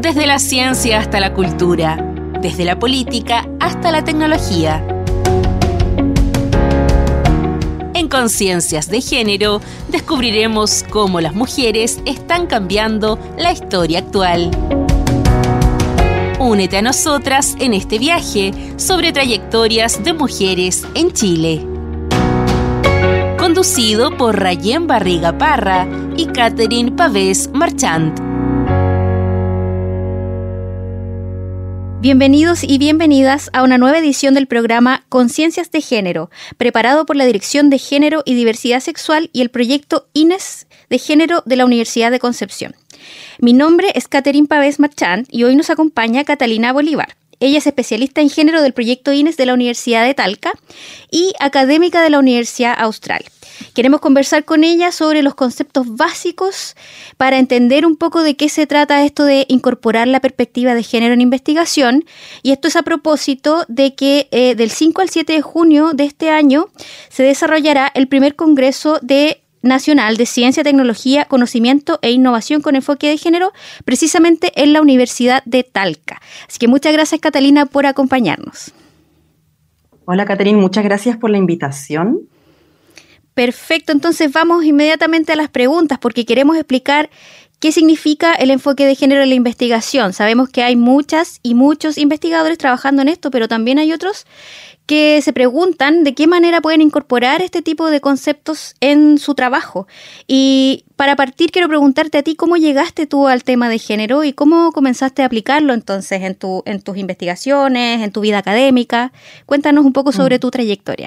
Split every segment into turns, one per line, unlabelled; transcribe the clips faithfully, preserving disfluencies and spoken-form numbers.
Desde la ciencia hasta la cultura, desde la política hasta la tecnología. En Conciencias de Género descubriremos cómo las mujeres están cambiando la historia actual. Únete a nosotras en este viaje sobre trayectorias de mujeres en Chile. Conducido por Rayén Barriga Parra y Catherine Pavés Marchant.
Bienvenidos y bienvenidas a una nueva edición del programa Conciencias de Género, preparado por la Dirección de Género y Diversidad Sexual y el proyecto I N E S de Género de la Universidad de Concepción. Mi nombre es Catherine Pavés Marchant y hoy nos acompaña Catalina Bolívar. Ella es especialista en género del proyecto I N E S de la Universidad de Talca y académica de la Universidad Austral. Queremos conversar con ella sobre los conceptos básicos para entender un poco de qué se trata esto de incorporar la perspectiva de género en investigación. Y esto es a propósito de que eh, del cinco al siete de junio de este año se desarrollará el primer Congreso de Nacional de Ciencia, Tecnología, Conocimiento e Innovación con enfoque de género, precisamente en la Universidad de Talca. Así que muchas gracias, Catalina, por acompañarnos.
Hola, Catherine, muchas gracias por la invitación.
Perfecto, entonces vamos inmediatamente a las preguntas porque queremos explicar qué significa el enfoque de género en la investigación. Sabemos que hay muchas y muchos investigadores trabajando en esto, pero también hay otros que se preguntan de qué manera pueden incorporar este tipo de conceptos en su trabajo. Y para partir quiero preguntarte a ti, ¿cómo llegaste tú al tema de género y cómo comenzaste a aplicarlo entonces en, tu, en tus investigaciones, en tu vida académica? Cuéntanos un poco sobre mm. tu trayectoria.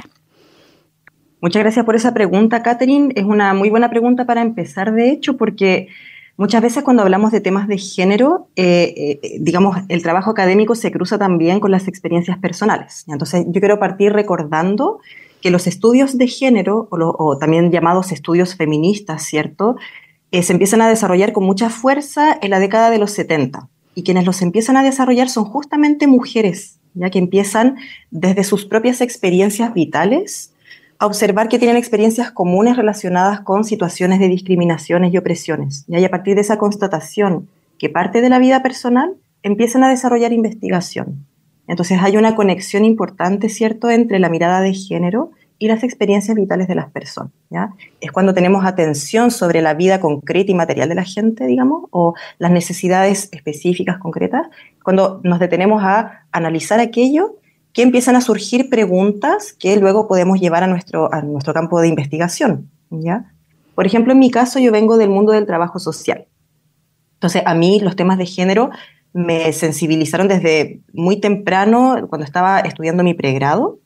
Muchas gracias por esa pregunta, Catherine. Es una muy buena pregunta para empezar, de hecho, porque muchas veces cuando hablamos de temas de género, eh, eh, digamos, el trabajo académico se cruza también con las experiencias personales. Entonces, yo quiero partir recordando que los estudios de género, o, lo, o también llamados estudios feministas, ¿cierto?, eh, se empiezan a desarrollar con mucha fuerza en la década de los setenta. Y quienes los empiezan a desarrollar son justamente mujeres, ya que empiezan desde sus propias experiencias vitales a observar que tienen experiencias comunes relacionadas con situaciones de discriminaciones y opresiones. Y a partir de esa constatación que parte de la vida personal, empiezan a desarrollar investigación. Entonces hay una conexión importante, ¿cierto?, entre la mirada de género y las experiencias vitales de las personas, ¿ya? Es cuando tenemos atención sobre la vida concreta y material de la gente, digamos, o las necesidades específicas, concretas, cuando nos detenemos a analizar aquello que empiezan a surgir preguntas que luego podemos llevar a nuestro, a nuestro campo de investigación, ¿ya? Por ejemplo, en mi caso, yo vengo del mundo del trabajo social. Entonces, a mí los temas de género me sensibilizaron desde muy temprano, cuando estaba estudiando mi pregrado,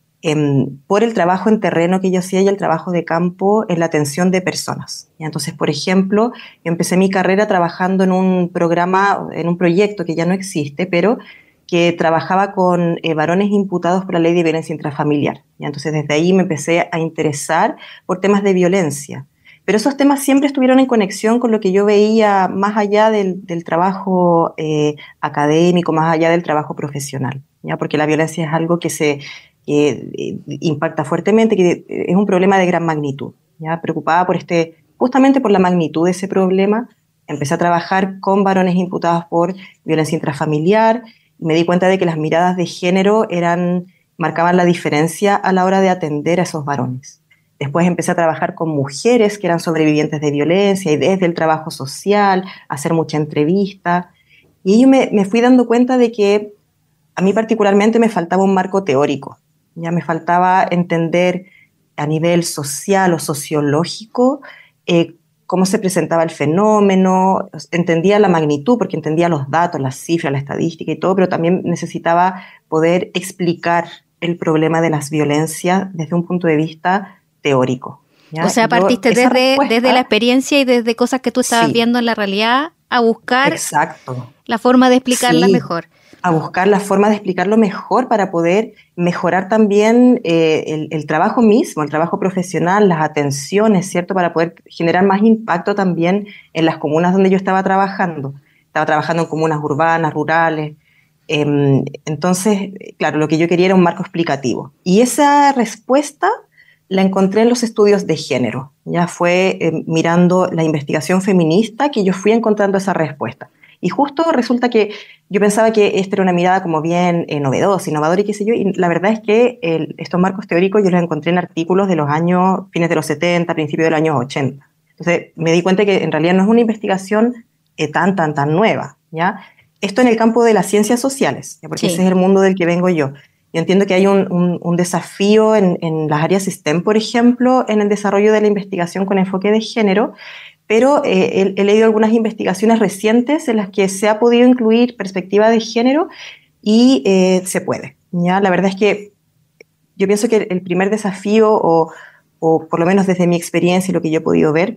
eh, por el trabajo en terreno que yo hacía y el trabajo de campo en la atención de personas. ¿Ya? Entonces, por ejemplo, yo empecé mi carrera trabajando en un programa, en un proyecto que ya no existe, pero que trabajaba con eh, varones imputados por la ley de violencia intrafamiliar. ¿Ya? Entonces, desde ahí me empecé a interesar por temas de violencia. Pero esos temas siempre estuvieron en conexión con lo que yo veía más allá del, del trabajo eh, académico, más allá del trabajo profesional, ¿ya? Porque la violencia es algo que se que, eh, impacta fuertemente, que es un problema de gran magnitud. ¿Ya? Preocupada por este, justamente por la magnitud de ese problema, empecé a trabajar con varones imputados por violencia intrafamiliar. Me di cuenta de que las miradas de género eran, marcaban la diferencia a la hora de atender a esos varones. Después empecé a trabajar con mujeres que eran sobrevivientes de violencia y desde el trabajo social, a hacer mucha entrevista. Y yo me, me fui dando cuenta de que a mí particularmente me faltaba un marco teórico. Ya me faltaba entender a nivel social o sociológico eh, cómo se presentaba el fenómeno, entendía la magnitud porque entendía los datos, las cifras, la estadística y todo, pero también necesitaba poder explicar el problema de las violencias desde un punto de vista teórico. ¿Ya?
O sea, partiste Yo, desde, desde la experiencia y desde cosas que tú estabas sí. viendo en la realidad a buscar
Exacto.
la forma de explicarlas sí. mejor.
A buscar la forma de explicarlo mejor para poder mejorar también eh, el, el trabajo mismo, el trabajo profesional, las atenciones, ¿cierto? Para poder generar más impacto también en las comunas donde yo estaba trabajando. Estaba trabajando en comunas urbanas, rurales. Eh, entonces, claro, lo que yo quería era un marco explicativo. Y esa respuesta la encontré en los estudios de género. Ya fue eh, mirando la investigación feminista que yo fui encontrando esa respuesta. Y justo resulta que yo pensaba que esta era una mirada como bien eh, novedosa, innovadora y qué sé yo, y la verdad es que el, estos marcos teóricos yo los encontré en artículos de los años, fines de los setenta, principios de los años ochenta. Entonces me di cuenta que en realidad no es una investigación eh, tan, tan, tan nueva, ¿ya? Esto en el campo de las ciencias sociales, ¿ya? Porque sí. Ese es el mundo del que vengo yo. Yo entiendo que hay un, un, un desafío en, en las áreas STEM, por ejemplo, en el desarrollo de la investigación con enfoque de género, pero eh, he, he leído algunas investigaciones recientes en las que se ha podido incluir perspectiva de género y eh, se puede, ¿ya? La verdad es que yo pienso que el primer desafío, o, o por lo menos desde mi experiencia y lo que yo he podido ver,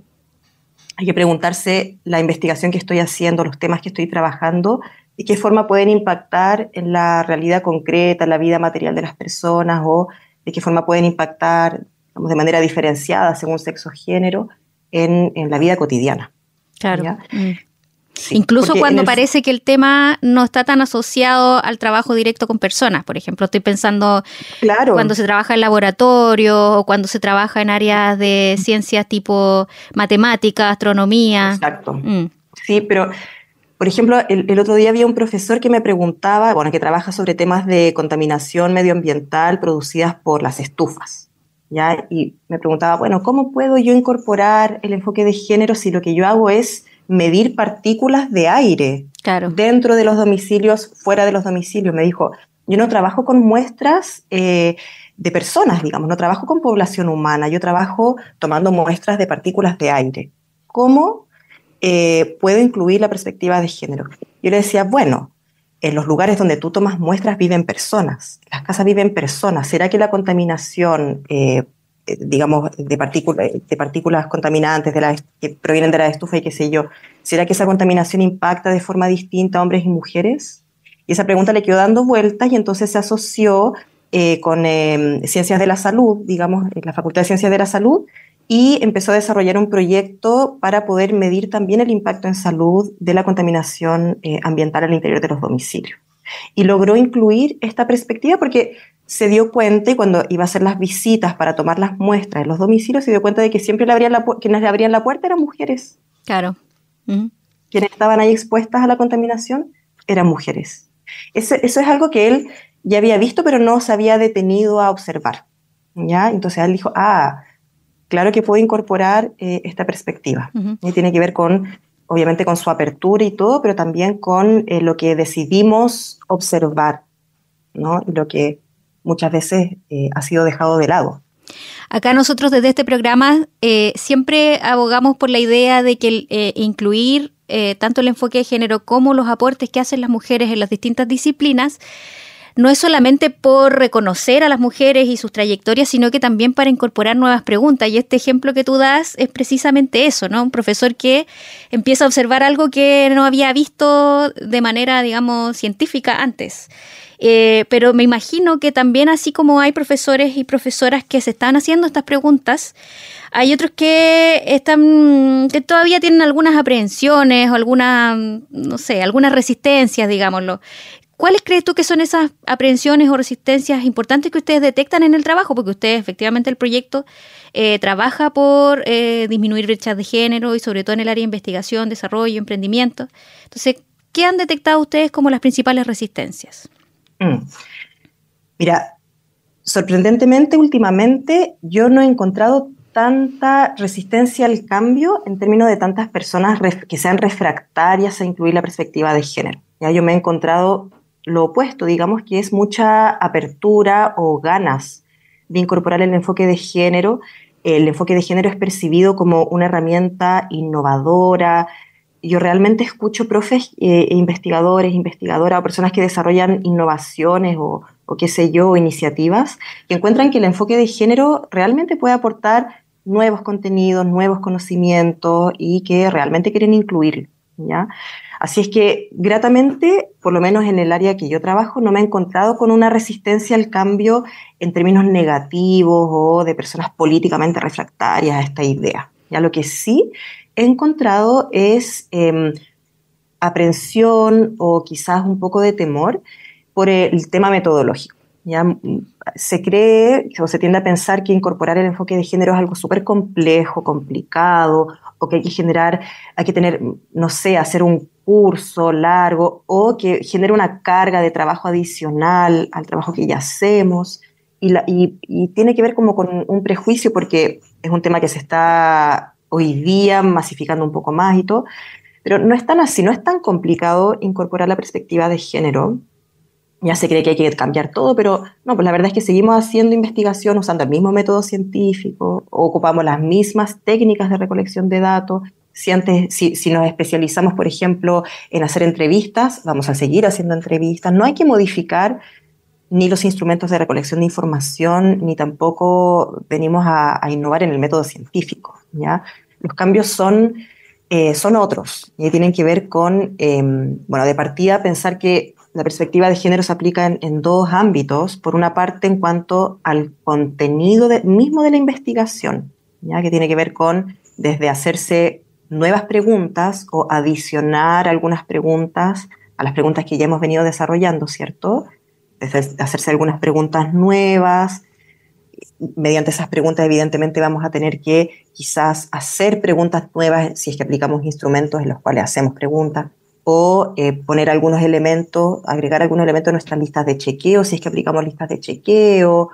hay que preguntarse la investigación que estoy haciendo, los temas que estoy trabajando, de qué forma pueden impactar en la realidad concreta, en la vida material de las personas, o de qué forma pueden impactar, digamos, de manera diferenciada según sexo o género en, en la vida cotidiana.
Claro. Mm. Sí, incluso cuando el... parece que el tema no está tan asociado al trabajo directo con personas. Por ejemplo, estoy pensando claro. cuando se trabaja en laboratorio o cuando se trabaja en áreas de ciencias tipo matemática, astronomía.
Exacto. Mm. Sí, pero... Por ejemplo, el, el otro día había un profesor que me preguntaba, bueno, que trabaja sobre temas de contaminación medioambiental producidas por las estufas, ¿ya? Y me preguntaba, bueno, ¿cómo puedo yo incorporar el enfoque de género si lo que yo hago es medir partículas de aire
claro.
dentro de los domicilios, fuera de los domicilios? Me dijo, yo no trabajo con muestras eh, de personas, digamos, no trabajo con población humana, yo trabajo tomando muestras de partículas de aire. ¿Cómo Eh, puedo incluir la perspectiva de género? Yo le decía, bueno, en los lugares donde tú tomas muestras viven personas, las casas viven personas. ¿Será que la contaminación, eh, eh, digamos, de, partícula, de partículas contaminantes de la, que provienen de la estufa y qué sé yo, será que esa contaminación impacta de forma distinta a hombres y mujeres? Y esa pregunta le quedó dando vueltas y entonces se asoció eh, con eh, Ciencias de la Salud, digamos, en la Facultad de Ciencias de la Salud, y empezó a desarrollar un proyecto para poder medir también el impacto en salud de la contaminación eh, ambiental al interior de los domicilios. Y logró incluir esta perspectiva porque se dio cuenta, y cuando iba a hacer las visitas para tomar las muestras en los domicilios, se dio cuenta de que siempre le abrían la pu- quienes le abrían la puerta eran mujeres.
Claro. Uh-huh.
Quienes estaban ahí expuestas a la contaminación eran mujeres. Eso, eso es algo que él ya había visto, pero no se había detenido a observar, ¿ya? Entonces él dijo, ah, claro que puedo incorporar eh, esta perspectiva. Uh-huh. Y tiene que ver con, obviamente, con su apertura y todo, pero también con eh, lo que decidimos observar, ¿no? Y lo que muchas veces eh, ha sido dejado de lado.
Acá nosotros desde este programa eh, siempre abogamos por la idea de que eh, incluir eh, tanto el enfoque de género como los aportes que hacen las mujeres en las distintas disciplinas no es solamente por reconocer a las mujeres y sus trayectorias, sino que también para incorporar nuevas preguntas. Y este ejemplo que tú das es precisamente eso, ¿no? Un profesor que empieza a observar algo que no había visto de manera, digamos, científica antes. Eh, pero me imagino que también, así como hay profesores y profesoras que se están haciendo estas preguntas, hay otros que están, que todavía tienen algunas aprehensiones o algunas, no sé, algunas resistencias, digámoslo. ¿Cuáles crees tú que son esas aprehensiones o resistencias importantes que ustedes detectan en el trabajo? Porque ustedes, efectivamente, el proyecto eh, trabaja por eh, disminuir brechas de género y sobre todo en el área de investigación, desarrollo, emprendimiento. Entonces, ¿qué han detectado ustedes como las principales resistencias?
Mm. Mira, sorprendentemente, últimamente yo no he encontrado tanta resistencia al cambio en términos de tantas personas ref- que sean refractarias a incluir la perspectiva de género. Ya yo me he encontrado lo opuesto, digamos, que es mucha apertura o ganas de incorporar el enfoque de género. El enfoque de género es percibido como una herramienta innovadora. Yo realmente escucho profes, eh, investigadores, investigadoras o personas que desarrollan innovaciones o, o qué sé yo, iniciativas, que encuentran que el enfoque de género realmente puede aportar nuevos contenidos, nuevos conocimientos y que realmente quieren incluirlo, ¿ya? Así es que, gratamente, por lo menos en el área que yo trabajo, no me he encontrado con una resistencia al cambio en términos negativos o de personas políticamente refractarias a esta idea. Ya lo que sí he encontrado es eh, aprensión o quizás un poco de temor por el tema metodológico. Ya se cree o se tiende a pensar que incorporar el enfoque de género es algo súper complejo, complicado, o que hay que generar, hay que tener, no sé, hacer un discurso largo o que genera una carga de trabajo adicional al trabajo que ya hacemos. Y, la, y, y tiene que ver como con un prejuicio porque es un tema que se está hoy día masificando un poco más y todo, pero no es tan así, no es tan complicado incorporar la perspectiva de género. Ya se cree que hay que cambiar todo, pero no, pues la verdad es que seguimos haciendo investigación usando el mismo método científico, ocupamos las mismas técnicas de recolección de datos. Si, antes, si, si nos especializamos, por ejemplo, en hacer entrevistas, vamos a seguir haciendo entrevistas. No hay que modificar ni los instrumentos de recolección de información, ni tampoco venimos a, a innovar en el método científico, ¿ya? Los cambios son, eh, son otros y tienen que ver con, eh, bueno, de partida pensar que la perspectiva de género se aplica en, en dos ámbitos. Por una parte, en cuanto al contenido de, mismo de la investigación, ¿ya? Que tiene que ver con desde hacerse nuevas preguntas o adicionar algunas preguntas a las preguntas que ya hemos venido desarrollando, ¿cierto? Hacerse algunas preguntas nuevas. Mediante esas preguntas, evidentemente, vamos a tener que quizás hacer preguntas nuevas si es que aplicamos instrumentos en los cuales hacemos preguntas, o eh, poner algunos elementos, agregar algunos elementos a nuestras listas de chequeo, si es que aplicamos listas de chequeo,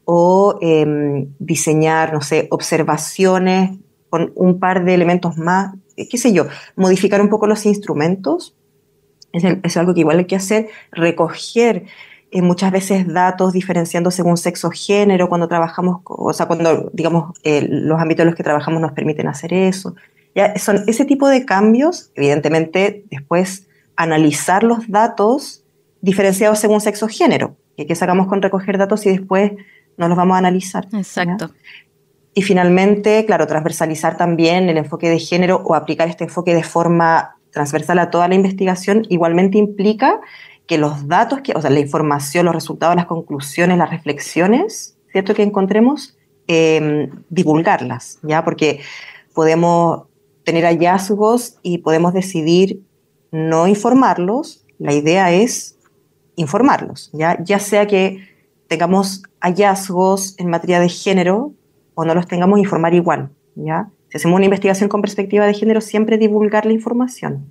o eh, diseñar, no sé, observaciones con un par de elementos más, qué sé yo, modificar un poco los instrumentos. Es, el, es algo que igual hay que hacer, recoger Eh, muchas veces datos diferenciando según sexo, género, cuando trabajamos, o sea, cuando, digamos, eh, los ámbitos en los que trabajamos nos permiten hacer eso. Ya son ese tipo de cambios, evidentemente, después analizar los datos diferenciados según sexo, género, que, que sacamos con recoger datos y después nos los vamos a analizar.
Exacto.
¿Ya? Y finalmente, claro, transversalizar también el enfoque de género o aplicar este enfoque de forma transversal a toda la investigación igualmente implica que los datos, que, o sea, la información, los resultados, las conclusiones, las reflexiones, ¿cierto?, que encontremos, eh, divulgarlas, ¿ya? Porque podemos tener hallazgos y podemos decidir no informarlos. La idea es informarlos, ¿ya? Ya sea que tengamos hallazgos en materia de género o no los tengamos, informar igual, ¿ya? Si hacemos una investigación con perspectiva de género, siempre divulgar la información.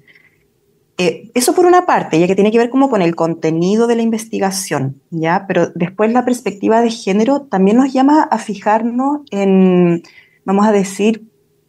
Eh, eso por una parte, ya que tiene que ver como con el contenido de la investigación, ¿ya? Pero después la perspectiva de género también nos llama a fijarnos en, vamos a decir,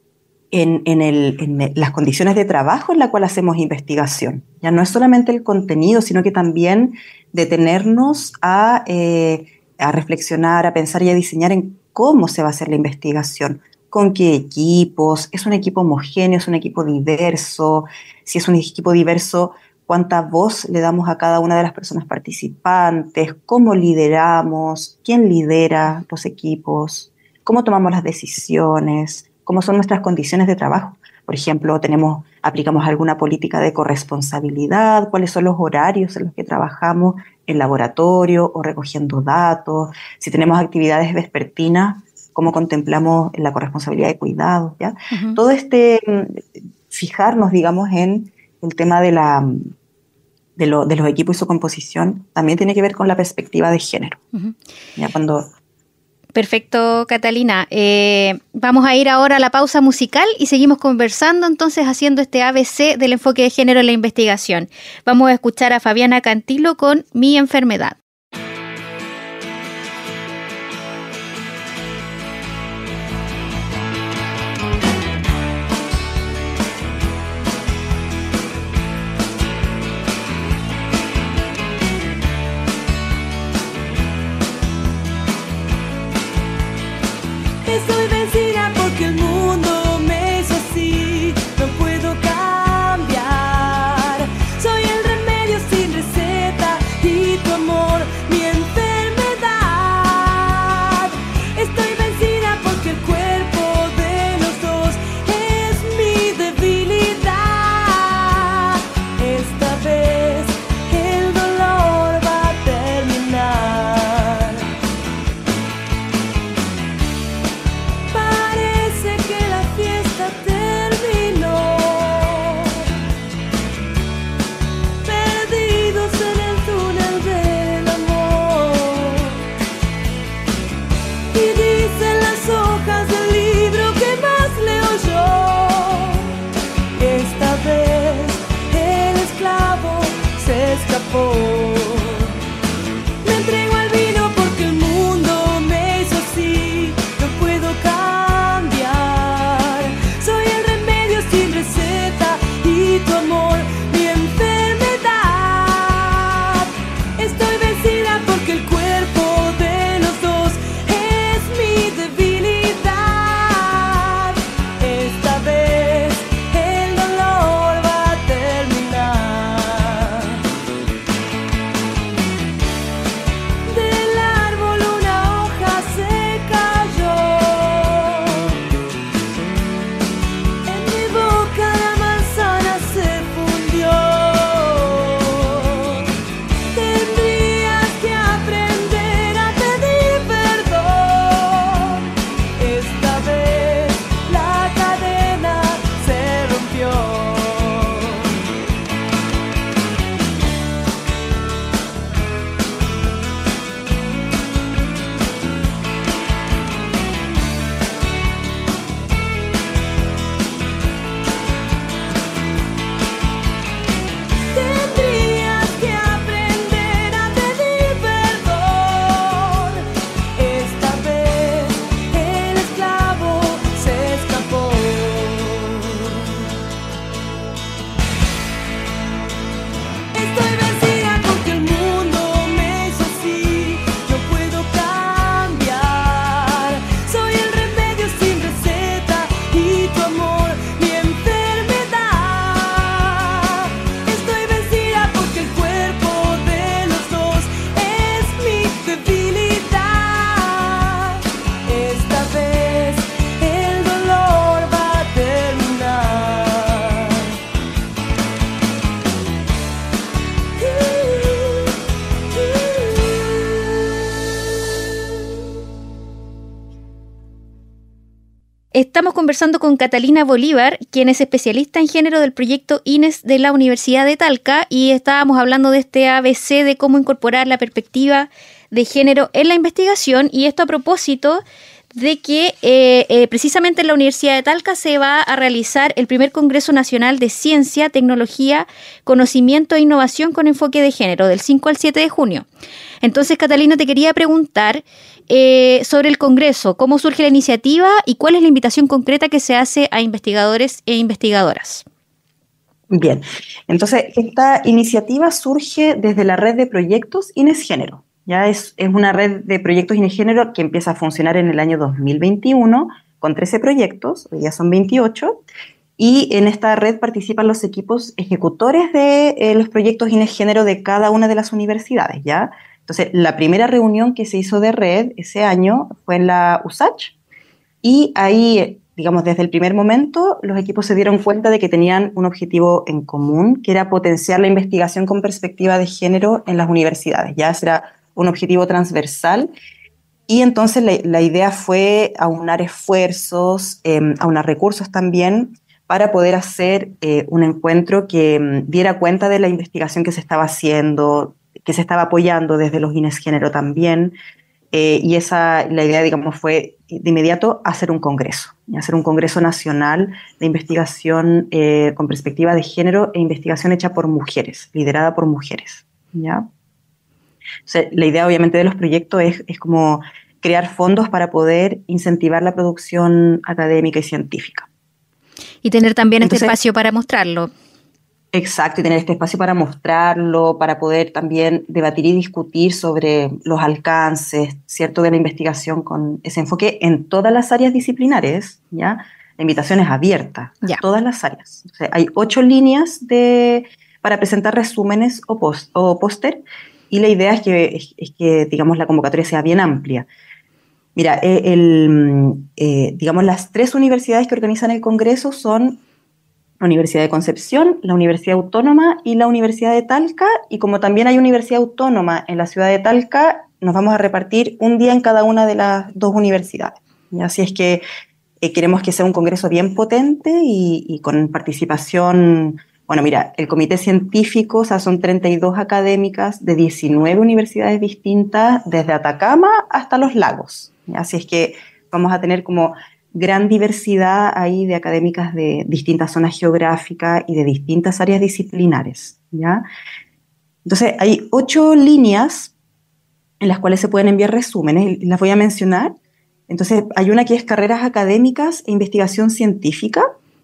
en, en, el, en las condiciones de trabajo en las cuales hacemos investigación. Ya no es solamente el contenido, sino que también detenernos a, eh, a reflexionar, a pensar y a diseñar en cómo se va a hacer la investigación. ¿Con qué equipos? ¿Es un equipo homogéneo? ¿Es un equipo diverso? Si es un equipo diverso, ¿cuánta voz le damos a cada una de las personas participantes? ¿Cómo lideramos? ¿Quién lidera los equipos? ¿Cómo tomamos las decisiones? ¿Cómo son nuestras condiciones de trabajo? Por ejemplo, tenemos, aplicamos alguna política de corresponsabilidad, cuáles son los horarios en los que trabajamos en laboratorio o recogiendo datos, si tenemos actividades vespertinas, cómo contemplamos la corresponsabilidad de cuidados, ¿ya? Uh-huh. Todo este, fijarnos, digamos, en el tema de, la, de, lo, de los equipos y su composición, también tiene que ver con la perspectiva de género. Uh-huh. ¿Ya? Cuando...
Perfecto, Catalina. Eh, vamos a ir ahora a la pausa musical y seguimos conversando, entonces, haciendo este A B C del enfoque de género en la investigación. Vamos a escuchar a Fabiana Cantilo con Mi enfermedad.
Estoy vencida porque el mundo me hizo así, no puedo cambiar. Soy el remedio sin receta y tu amor escapó. Me entrego al vino porque el mundo me hizo así, no puedo cambiar. Soy el remedio sin receta y tu amor mi enfermedad. Estoy vencida porque el cuerpo de los dos es mi debilidad. Esta vez el dolor va a terminar. Del árbol una hoja se cayó. En mi boca la manzana se fundió. Tendrías que aprender a pedir perdón. Esta vez la cadena se rompió. Tendrías que aprender a pedir perdón. Esta vez el esclavo se escapó. Estoy vencida porque el mundo me hizo así, no puedo cambiar. Soy el remedio sin receta y tu amor mi enfermedad. Estoy vencida porque el cuerpo de los dos es mi debilidad. Esta vez el dolor va a terminar.
Estamos conversando con Catalina Bolívar, quien es especialista en género del proyecto INES de la Universidad de Talca, y estábamos hablando de este A B C de cómo incorporar la perspectiva de género en la investigación, y esto a propósito de que eh, eh, precisamente en la Universidad de Talca se va a realizar el primer Congreso Nacional de Ciencia, Tecnología, Conocimiento e Innovación con enfoque de género, del cinco al siete de junio. Entonces, Catalina, te quería preguntar eh, sobre el Congreso, cómo surge la iniciativa y cuál es la invitación concreta que se hace a investigadores e investigadoras.
Bien, entonces esta iniciativa surge desde la red de proyectos INES Género. Ya es, es una red de proyectos INES Género que empieza a funcionar en el año dos mil veintiuno con trece proyectos, hoy ya son veintiocho, y en esta red participan los equipos ejecutores de eh, los proyectos INES Género de cada una de las universidades, ¿ya? Entonces, la primera reunión que se hizo de red ese año fue en la U S A C H, y ahí, digamos, desde el primer momento, los equipos se dieron cuenta de que tenían un objetivo en común, que era potenciar la investigación con perspectiva de género en las universidades. Ya será un objetivo transversal, y entonces la, la idea fue aunar esfuerzos, eh, aunar recursos también, para poder hacer eh, un encuentro que um, diera cuenta de la investigación que se estaba haciendo, que se estaba apoyando desde los INES Género también, eh, y esa, la idea, digamos, fue de inmediato hacer un congreso, hacer un congreso nacional de investigación eh, con perspectiva de género e investigación hecha por mujeres, liderada por mujeres, ¿ya? O sea, la idea, obviamente, de los proyectos es, es como crear fondos para poder incentivar la producción académica y científica.
Y tener también
Entonces,
este espacio para mostrarlo.
Exacto, y tener este espacio para mostrarlo, para poder también debatir y discutir sobre los alcances, ¿cierto?, de la investigación con ese enfoque en todas las áreas disciplinares, ¿ya? La invitación es abierta
Ya.
a todas las áreas. O sea, hay ocho líneas de, para presentar resúmenes o, post, o póster, y la idea es que, es, es que, digamos, la convocatoria sea bien amplia. Mira, el, el, eh, digamos, las tres universidades que organizan el Congreso son la Universidad de Concepción, la Universidad Autónoma y la Universidad de Talca, y como también hay Universidad Autónoma en la ciudad de Talca, nos vamos a repartir un día en cada una de las dos universidades. Y así es que eh, queremos que sea un congreso bien potente y, y con participación. Bueno, mira, el comité científico, o sea, son treinta y dos académicas de diecinueve universidades distintas, desde Atacama hasta Los Lagos. Así es que vamos a tener como gran diversidad ahí de académicas de distintas zonas geográficas y de distintas áreas disciplinares, ¿ya? Entonces, hay ocho líneas en las cuales se pueden enviar resúmenes, y las voy a mencionar. Entonces, hay una que es carreras académicas e investigación científica.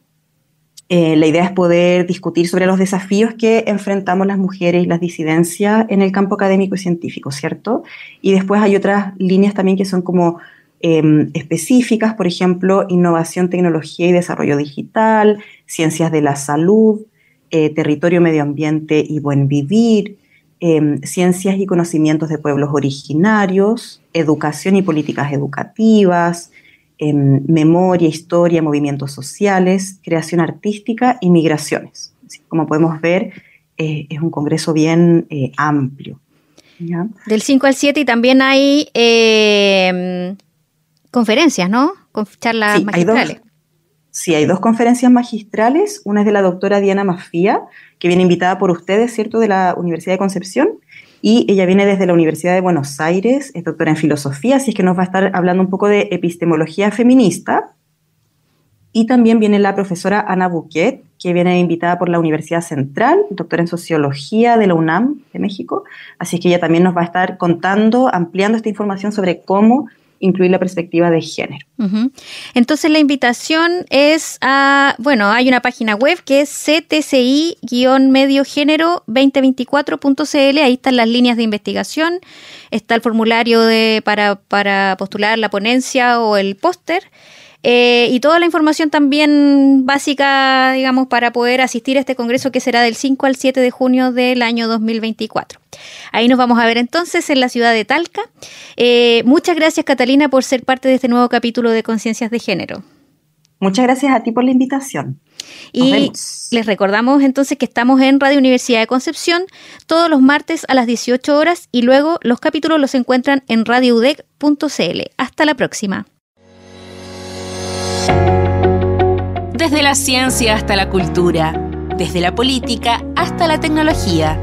Eh, la idea es poder discutir sobre los desafíos que enfrentamos las mujeres y las disidencias en el campo académico y científico, ¿cierto? Y después hay otras líneas también que son como eh, específicas, por ejemplo, innovación, tecnología y desarrollo digital, ciencias de la salud, eh, territorio, medio ambiente y buen vivir, eh, ciencias y conocimientos de pueblos originarios, educación y políticas educativas, eh, memoria, historia, movimientos sociales, creación artística y migraciones. Así, como podemos ver, eh, es un congreso bien eh, amplio. ¿Ya?
Del cinco al siete, y también hay eh, conferencias, ¿no? Con charlas
sí,
magistrales.
Hay dos, sí, hay dos conferencias magistrales. Una es de la doctora Diana Mafía, que viene invitada por ustedes, ¿cierto?, de la Universidad de Concepción, y ella viene desde la Universidad de Buenos Aires, es doctora en filosofía, así es que nos va a estar hablando un poco de epistemología feminista. Y también viene la profesora Ana Buquet, que viene invitada por la Universidad Central, doctora en sociología de la UNAM de México, así es que ella también nos va a estar contando, ampliando esta información sobre cómo incluir la perspectiva de género.
Uh-huh. Entonces la invitación es a, bueno, hay una página web que es c t c i guion medio género veinte veinticuatro punto c l, ahí están las líneas de investigación, está el formulario de, para, para postular la ponencia o el póster, eh, y toda la información también básica, digamos, para poder asistir a este congreso que será del cinco al siete de junio del año dos mil veinticuatro. Ahí nos vamos a ver entonces en la ciudad de Talca. Eh, muchas gracias, Catalina, por ser parte de este nuevo capítulo de Conciencias de Género.
Muchas gracias a ti por la invitación. Nos
y
vemos.
Les recordamos entonces que estamos en Radio Universidad de Concepción todos los martes a las dieciocho horas, y luego los capítulos los encuentran en radio u d e c punto c l. Hasta la próxima.
Desde la ciencia hasta la cultura, desde la política hasta la tecnología.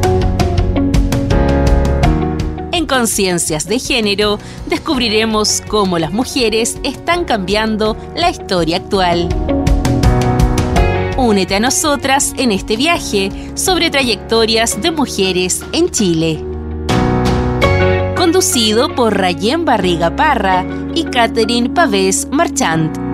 En Conciencias de Género descubriremos cómo las mujeres están cambiando la historia actual. Únete a nosotras en este viaje sobre trayectorias de mujeres en Chile. Conducido por Rayén Barriga Parra y Catherine Pavés Marchant.